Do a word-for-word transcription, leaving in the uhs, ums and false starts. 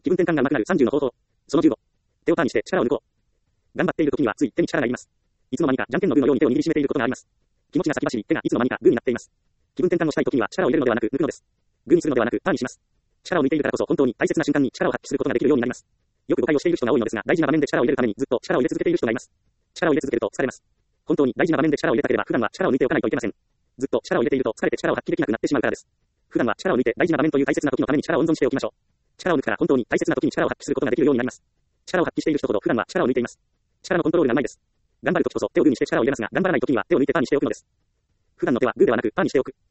気分転換が上手くなるさんじゅうの方法。そのじゅうご。手をパーにして力を抜こう。頑張っている時にはつい手に力が入ります。いつの間にかじゃんけんのグーのように手を握りしめていることがあります。気持ちが先走り、手がいつの間にかグーになっています。気分転換をしたい時には力を入れるのではなく抜くのです。グーにするのではなくパーにします。力を抜いているからこそ本当に大切な瞬間に力を発揮することができるようになります。よく誤解をしている人が多いのですが、大事な場面で力を入れるためにずっと力を入れ続けている人がいます。力を入れ続けると疲れます。本当に大事な場面で力を入れたければ普段は力を抜いておかないといけません。ずっと力を入れていると疲れて力を発揮できなくなってしまうからです。普段は力を抜いて大事な場面という大切な時のために力を温存しておきましょう。力を抜くから本当に大切な時に力を発揮することができるようになります。力を発揮している人ほど普段は力を抜いています。力のコントロールがないです。頑張る時こそ手をグーにして力を入れますが、頑張らない時には手を抜いてパーにしておくのです。普段の手はグーではなくパーにしておく。